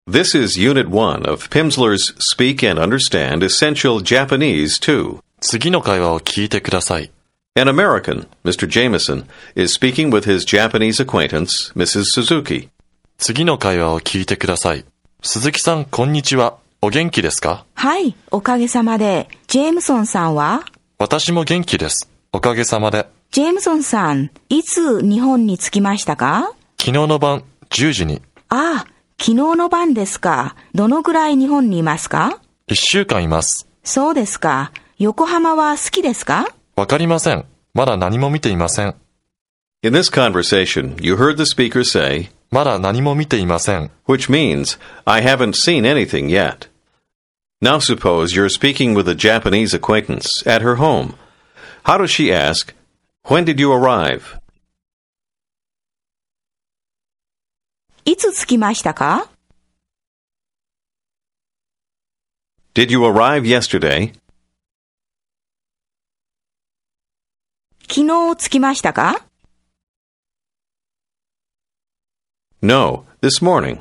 This is Unit 1 of Pimsleur's Speak and Understand Essential Japanese 2. 次の会話を聞いてください。 An American, Mr. Jameson, is speaking with his Japanese acquaintance, Mrs. Suzuki. 次の会話を聞いてください。鈴木さん、こんにちは。お元気ですか？ はい、おかげさまで。ジェームソンさんは？ 私も元気です。おかげさまで。 ジェームソンさん、いつ日本に着きましたか？ 昨日の晩、10時に。 ああ、昨日の晩ですか。どのくらい日本にいますか 1週間います。 そうですか。横浜は好きですか？ わかりません。まだ何も見ていません。 In this conversation, you heard the speaker say, まだ何も見ていません。 which means, I haven't seen anything yet. Now suppose you're speaking with a Japanese acquaintance at her home. How does she ask, When did you arrive? いつ着きましたか？ Did you arrive yesterday? 昨日着きましたか？ No, this morning.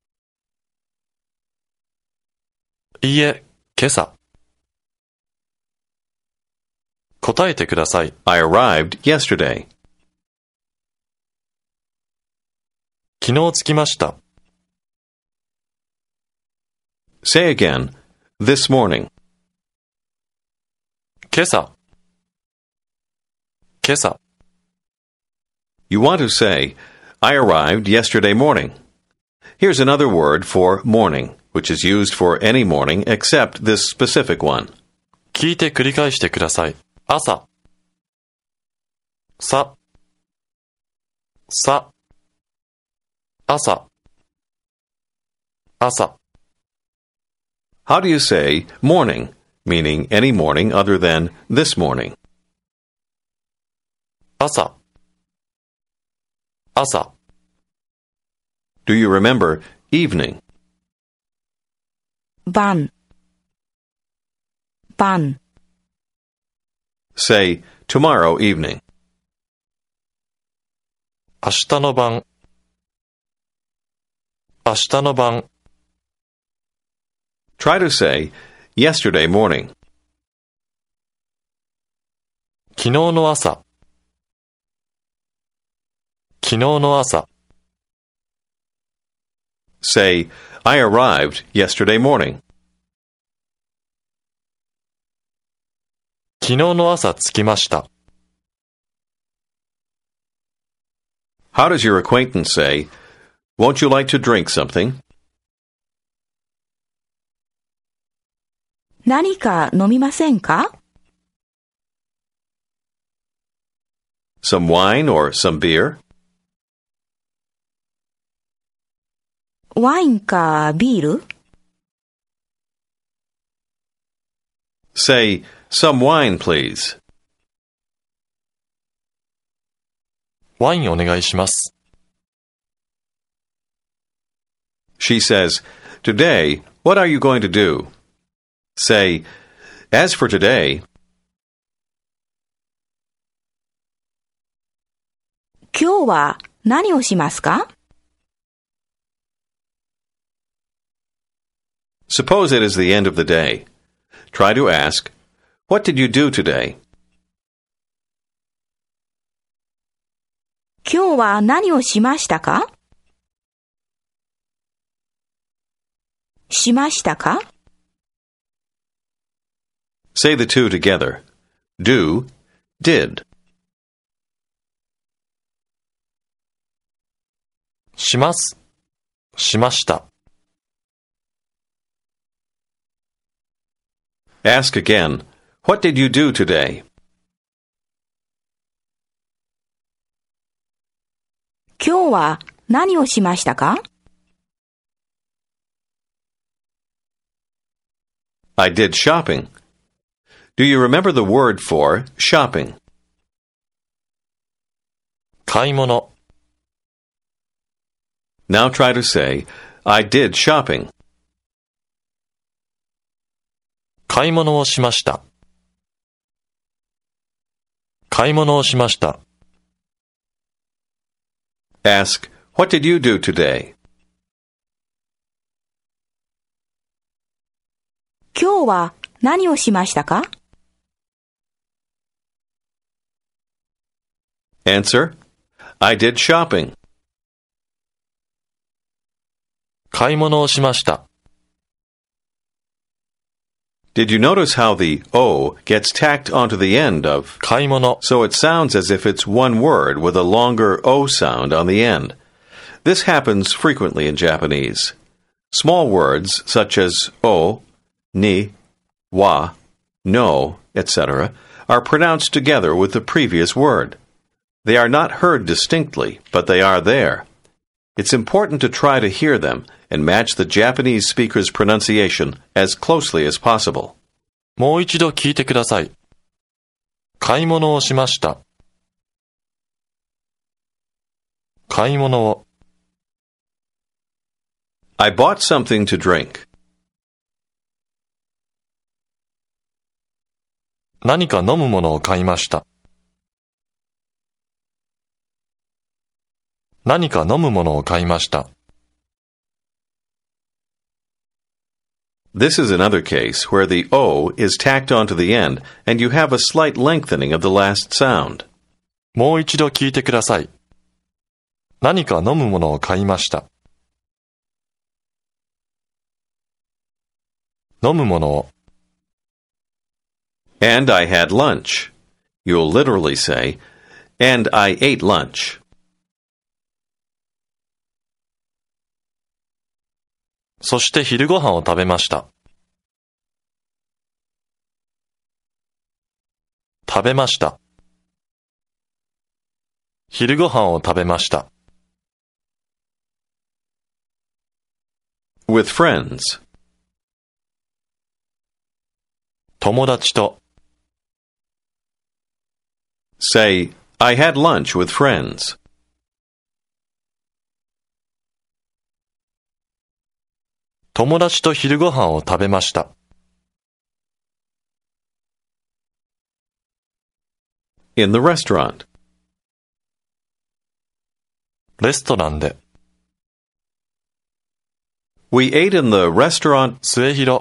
いいえ、今朝。答えてください。 I arrived yesterday. 昨日着きました。 Say again, this morning. 今朝。今朝。 You want to say, I arrived yesterday morning. Here's another word for morning, which is used for any morning except this specific one. 聞いて繰り返してください。朝。さ。さ。朝。朝。 How do you say morning, meaning any morning other than this morning? 朝。朝。 Do you remember evening? 晩。晩。 Say tomorrow evening. 明日の晩。明日の晩。 Try to say yesterday morning. 昨日の朝。昨日の朝。 Say, I arrived yesterday morning. 昨日の朝着きました。 How does your acquaintance say, Won't you like to drink something? 何か飲みませんか？ Some wine or some beer? ワインかビール？ Say, some wine, please. ワインお願いします。 She says, Today, what are you going to do? Say, As for today, 今日は何をしますか？ suppose it is the end of the day. Try to ask, What did you do today? 今日は何をしましたか？しましたか？ Say the two together. Do, did. します。しました。 Ask again, What did you do today? 今日は何をしましたか？ I did shopping. Do you remember the word for shopping? 買い物。 Now try to say, I did shopping. 買い物をしました。買い物をしました。 Ask, What did you do today? 今日は何をしましたか？ Answer: I did shopping. 買い物をしました。 Did you notice how the O gets tacked onto the end of, 買い物、 so it sounds as if it's one word with a longer O sound on the end? This happens frequently in Japanese. Small words such as O, ni, wa, no, etc. are pronounced together with the previous word. They are not heard distinctly, but they are there. It's important to try to hear them and match the Japanese speaker's pronunciation as closely as possible. もう一度聞いてください。買い物をしました。買い物を。 I bought something to drink. 何か飲むものを買いました。何か飲むものを買いました。 This is another case where the O is tacked onto the end and you have a slight lengthening of the last sound. もう一度聞いてください。何か飲むものを買いました。飲むものを。 And I had lunch. You'll literally say, and I ate lunch. そして昼ご飯を食べました。食べました。昼ご飯を食べました。 With friends. 友達と。 Say, I had lunch with friends. 友達と昼ご飯を食べました。 In the restaurant. レストランで。 We ate in the restaurant. 末広。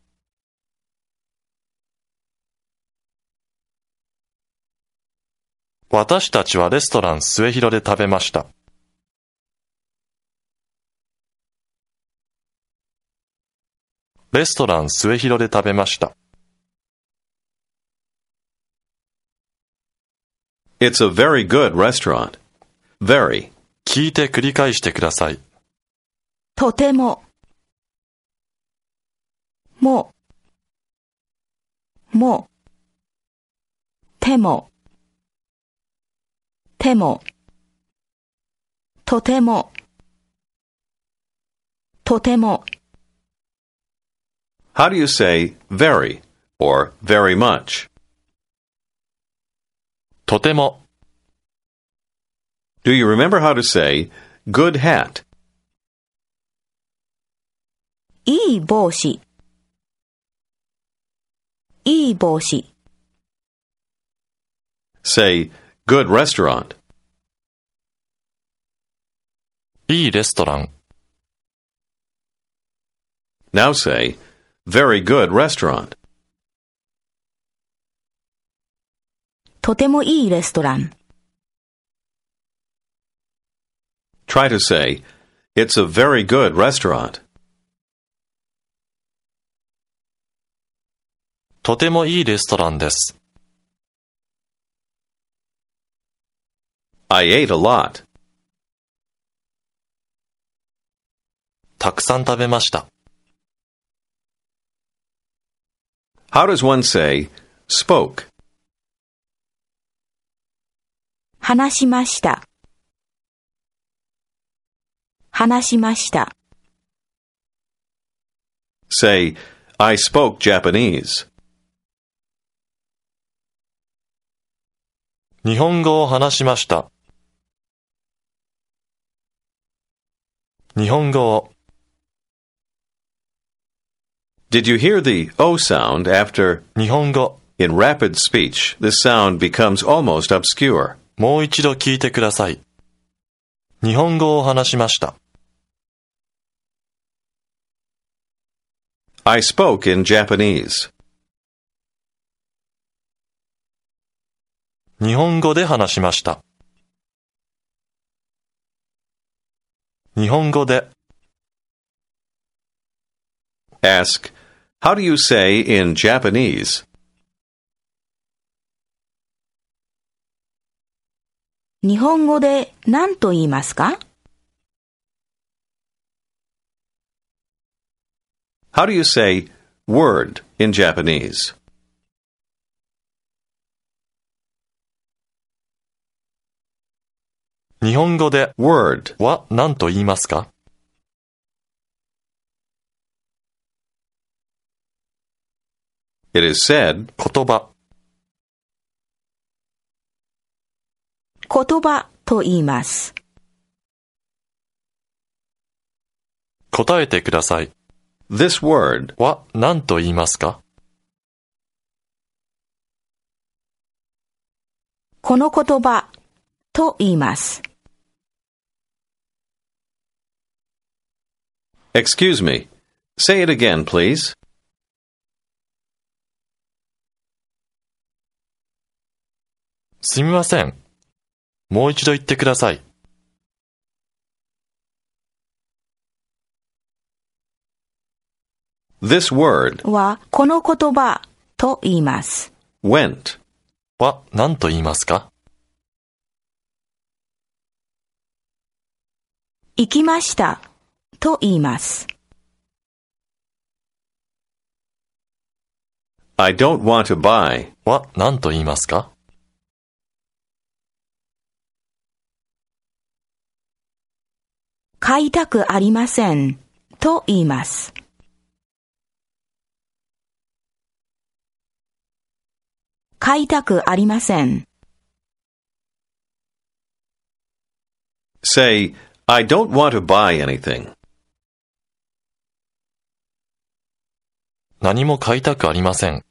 私たちはレストラン末広で食べました。レストラン末広で食べました。 It's a very good restaurant. Very. 聞いて繰り返してください。 とても、も、も、ても、ても、とても、とても。 How do you say very or very much? とても。 Do you remember how to say good hat? いい帽子、いい帽子。 Say good restaurant. いいレストラン。 Now say very good restaurant. とてもいいレストラン。 Try to say it's a very good restaurant. とてもいいレストランです。 I ate a lot. たくさん食べました。 How does one say spoke? 話しました。話しました。 Say, I spoke Japanese. 日本語を話しました。日本語を。 Did you hear the O sound after? 日本語。 In rapid speech, this sound becomes almost obscure. もう一度聞いてください。日本語を話しました。 I spoke in Japanese. 日本語で話しました。日本語で。 Ask, how do you say in Japanese? 日本語で何と言いますか？ How do you say word in Japanese? 日本語で Word. は何と言いますか？ It is said, 言葉。 言葉と言います。 答えてください。 this word は何と言いますか？ この言葉と言います。 Excuse me. Say it again, please. すみません。もう一度言ってください。 This word はこの言葉と言います。 went は何と言いますか？ 行きましたと言います。 I don't want to buy は何と言いますか？ 買いたくありませんと言います。買いたくありません。 Say, I don't want to buy anything. 何も買いたくありません。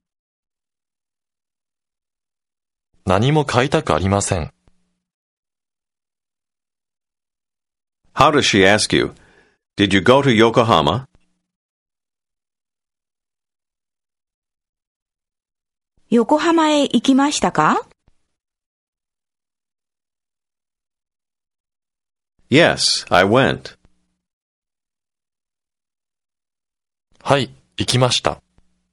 何も買いたくありません。 How does she ask you? Did you go to Yokohama? 横浜へ行きましたか？ Yes, I went. はい、行きました。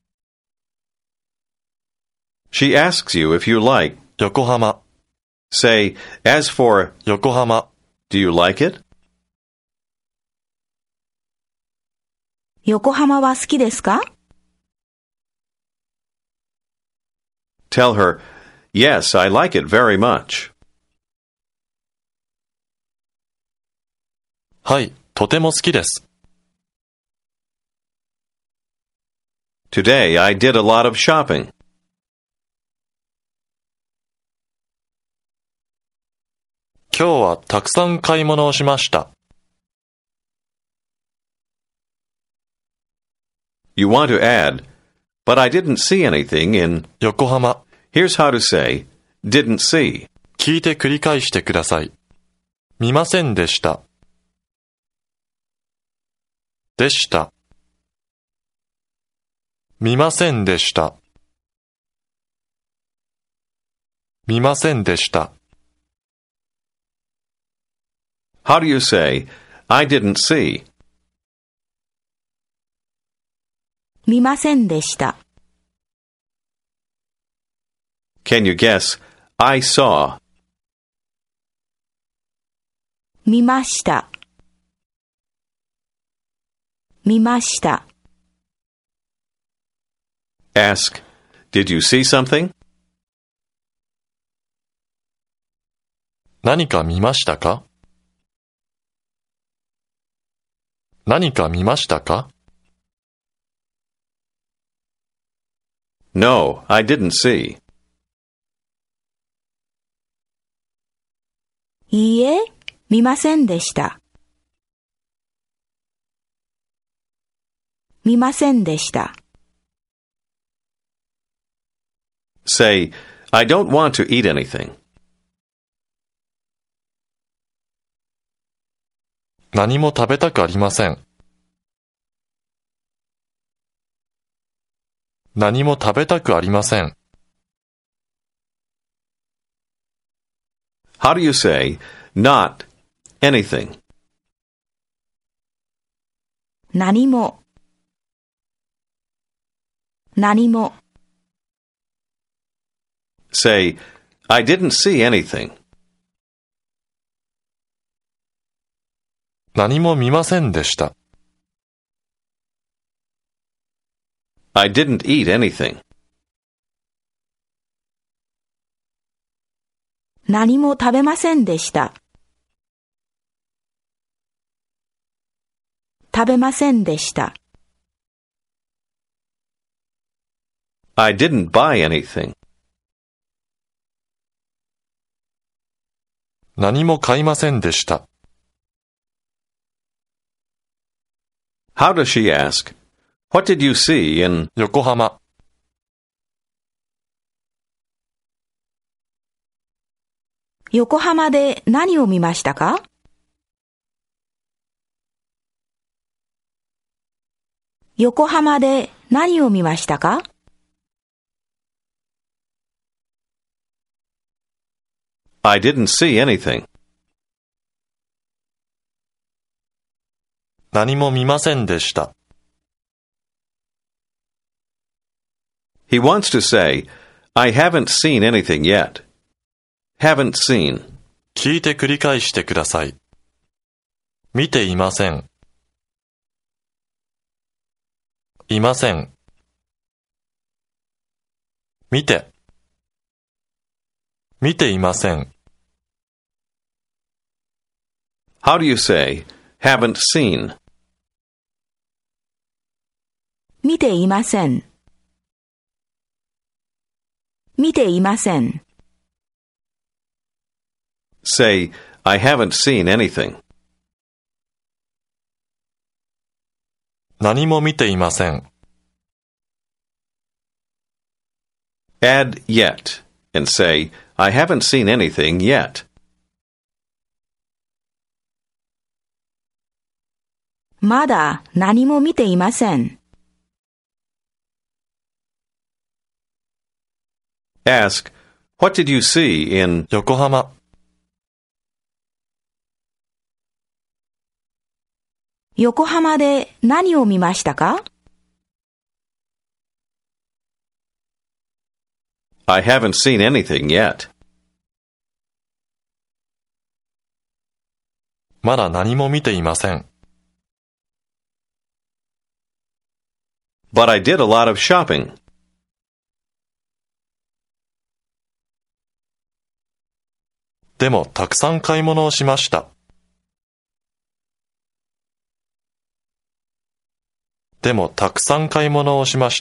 She asks you if you like. 横浜、 Say, as for, 横浜、 do you like it? 横浜は好きですか？ Tell her, yes, I like it very much. はい、とても好きです。 Today I did a lot of shopping. 今日はたくさん買い物をしました。 You want to add, but I didn't see anything in. 横浜、 Here's how to say, didn't see. 聞いて繰り返してください。見ませんでした。でした。見ませんでした。見ませんでした。 How do you say, I didn't see? 見ませんでした。 Can you guess, I saw? 見ました。見ました。 Ask, did you see something? 何か見ましたか？何か見ましたか？ No, I didn't see. いいえ、見ませんでした。見ませんでした。 Say, I don't want to eat anything. 何も食べたくありません。 何も食べたくありません。 How do you say not anything? 何も。何も。 Say, I didn't see anything. 何も見ませんでした。 I didn't eat anything. 何も食べませんでした。食べませんでした。 I didn't buy anything. 何も買いませんでした。 How does she ask, What did you see in 横浜。 横浜で何を見ましたか？横浜で何を見ましたか？ I didn't see anything. 何も見ませんでした。 He wants to say, I haven't seen anything yet. Haven't seen. 聞いて繰り返してください。見ていません。いません。見て。見ていません。 How do you say, haven't seen? 見ていません。見ていません。 Say, I haven't seen anything. 何も見ていません。 Add yet and say, I haven't seen anything yet. まだ何も見ていません。 Ask, What did you see in 横浜。 横浜で何を見ましたか？ I haven't seen anything yet. まだ何も見ていません。 But I did a lot of shopping. でもたくさん買い物をしました。でもたくさん買い物をしました。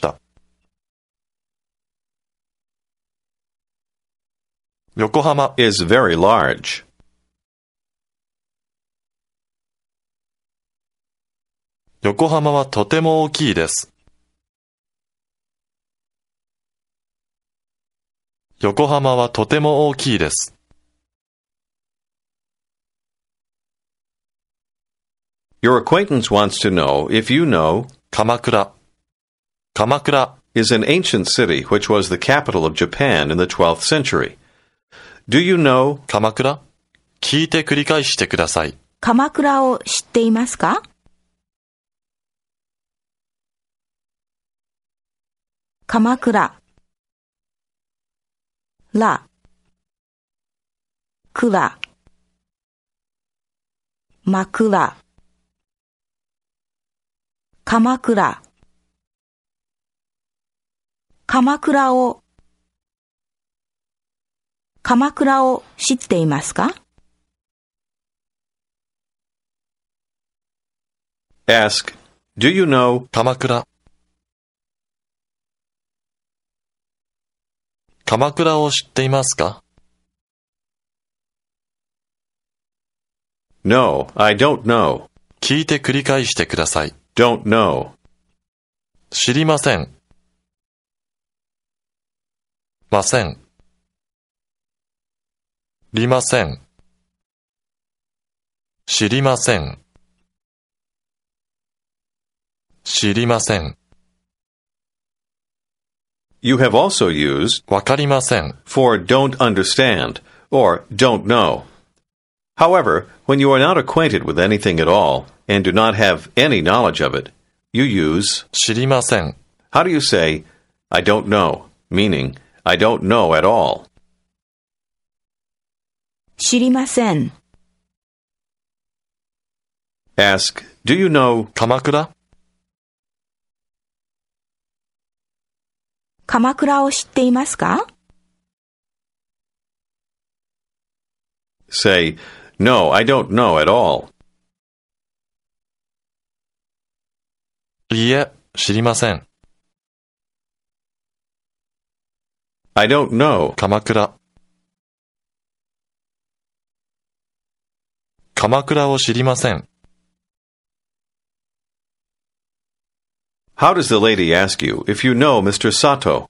横浜 is very large. 横浜はとても大きいです。横浜はとても大きいです。 Your acquaintance wants to know if you know 鎌倉。鎌倉 is an ancient city which was the capital of Japan in the 12th century. Do you know 鎌倉？聞いて繰り返してください。 鎌倉を知っていますか？鎌倉。ら。くら。枕。鎌倉。鎌倉を知っていますか？ Ask, Do you know 鎌倉。鎌倉を知っていますか？ No, I don't know. 聞いて繰り返してください。 Don't know. 知りません。ません。りません。知りません。知りません。 You have also used わかりません。 for don't understand or don't know. However, when you are not acquainted with anything at all and do not have any knowledge of it, you use 知りません。 how do you say I don't know, meaning I don't know at all. 知りません。 Ask, do you know 鎌倉？ 鎌倉を知っていますか？ Say, no, I don't know at all. いいえ、知りません。 I don't know. 鎌倉。鎌倉を知りません。 How does the lady ask you if you know Mr. Sato?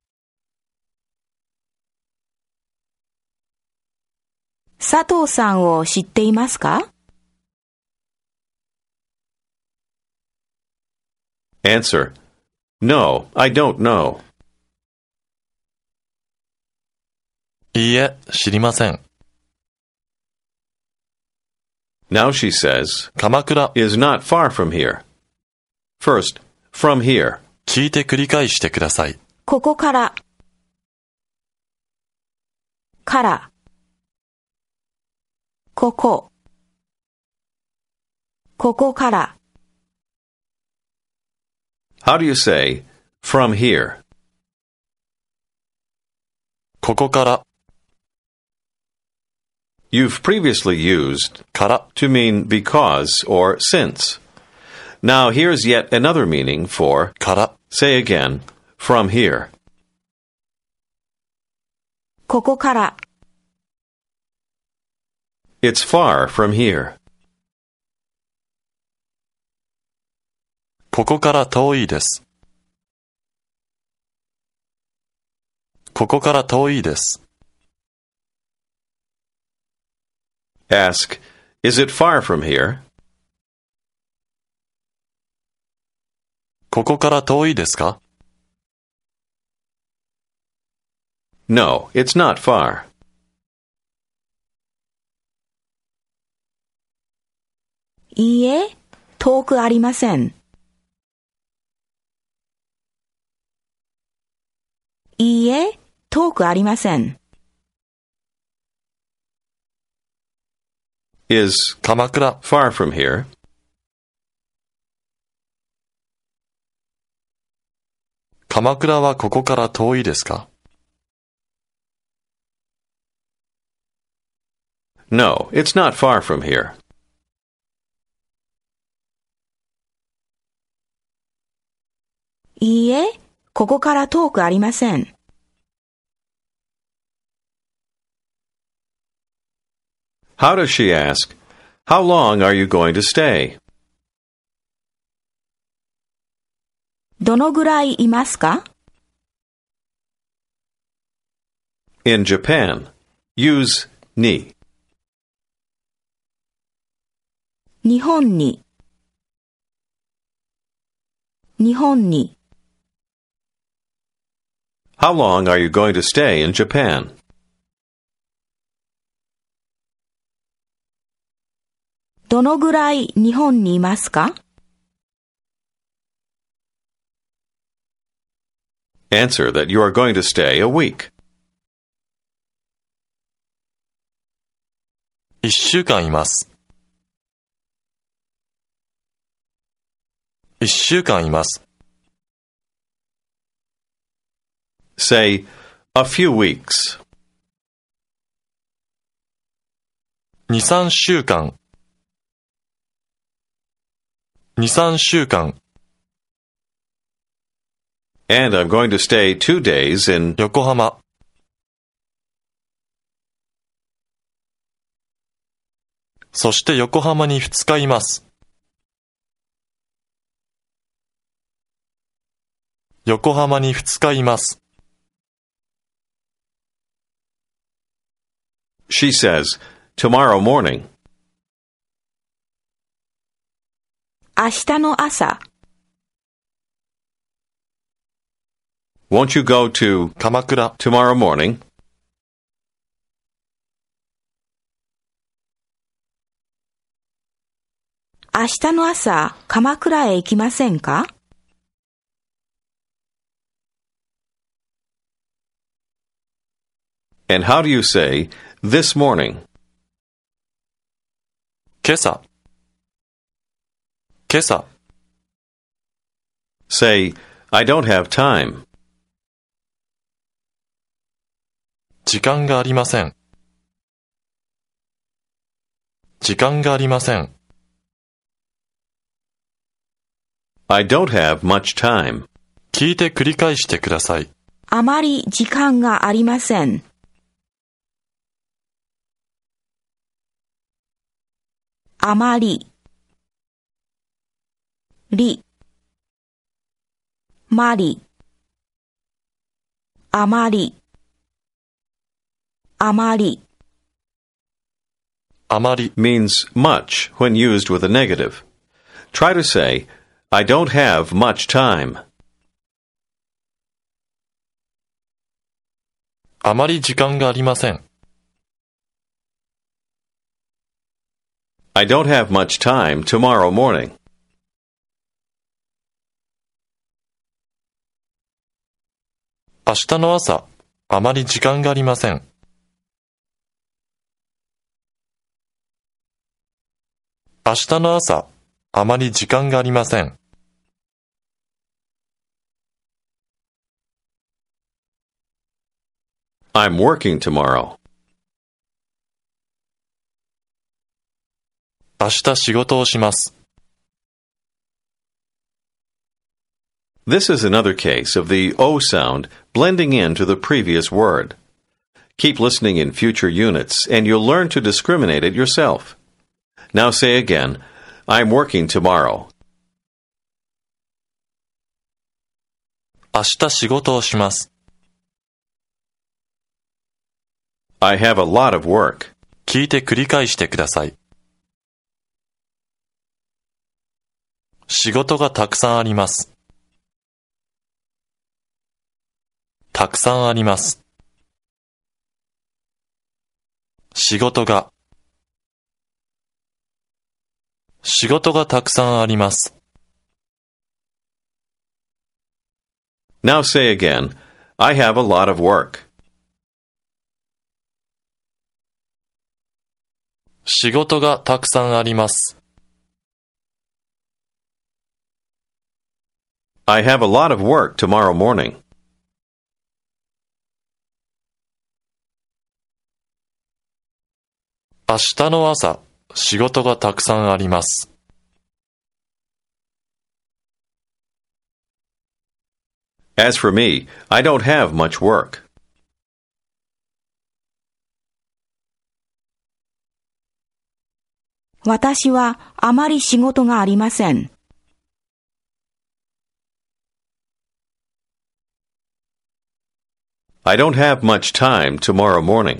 佐藤さんを知っていますか？ Answer, no, I don't know. いいえ、知りません。 Now she says, 鎌倉。 is not far from here. First, from here. 聞いて繰り返してください。 ここから。から。ここ。ここから。 How do you say, from here? ここから。 You've previously used から。 to mean because or since. Now here's yet another meaning for から。 say again, from here. ここから。 It's far from here. ここから遠いです。ここから遠いです。 Ask, is it far from here? ここから遠いですか？ No, it's not far. いいえ、遠くありません。いいえ、遠くありません。 Is 鎌倉。 far from here? 鎌倉はここから遠いですか？ No, it's not far from here. いいえ、ここから遠くありません。 How does she ask, how long are you going to stay? どのぐらいいますか？ In Japan, use ni. 日本に。日本に。 How long are you going to stay in Japan? どのぐらい日本にいますか？ Answer that you are going to stay a week. 1週間います。1週間います。 Say, a few weeks. 2、3週間。2、3週間。 And I'm going to stay 2 days in 横浜。そして横浜に2日います。横浜に2日います。 She says, tomorrow morning. 明日の朝。 Won't you go to 鎌倉 tomorrow morning? 明日の朝、鎌倉へ行きませんか？ And how do you say this morning? 今朝 Say, I don't have time. 時間がありません I don't have much time. 聞いて繰り返してくださいあまり時間がありません。あまり、り、まり、あまり、あまり。 あまり Means much when used with a negative. Try to say, I don't have much time. あまり時間がありません I don't have much time tomorrow morning. 明日の朝あまり時間がありません明日の朝あまり時間がありません I'm working tomorrow. 明日仕事をします This is another case of the O sound blending into the previous word. Keep listening in future units and you'll learn to discriminate it yourself. Now say again, I'm working tomorrow. 明日仕事をします I have a lot of work. 聞いて繰り返してください仕事がたくさんありますたくさんあります仕事がたくさんあります Now say again, I have a lot of work. 仕事がたくさんあります I have a lot of work tomorrow morning. 明日の朝仕事がたくさんあります As for me, I don't have much work. 私はあまり仕事がありません。 I don't have much time tomorrow morning.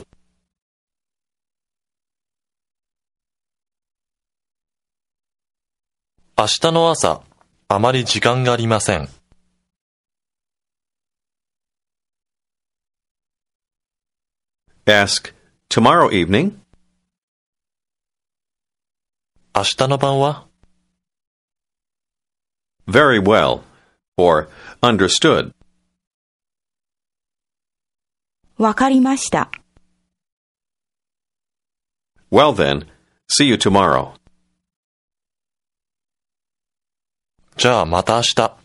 明日の朝あまり時間がありません Ask, tomorrow evening? 明日の晩は Very well. Or, understood. わかりました。 Well then, see you tomorrow. じゃあまた明日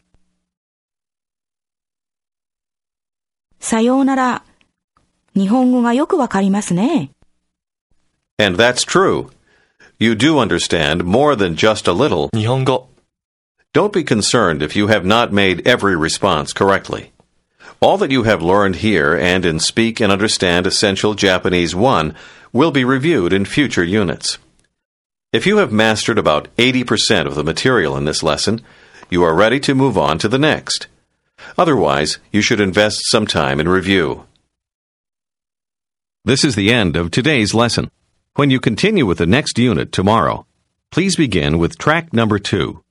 さようなら。日本語がよくわかりますね。 And that's true. You do understand more than just a little. 日本語 Don't be concerned if you have not made every response correctly. All that you have learned here and in Speak and Understand Essential Japanese 1 will be reviewed in future units. If you have mastered about 80% of the material in this lesson, you are ready to move on to the next. Otherwise, you should invest some time in review. This is the end of today's lesson. When you continue with the next unit tomorrow, please begin with track number 2.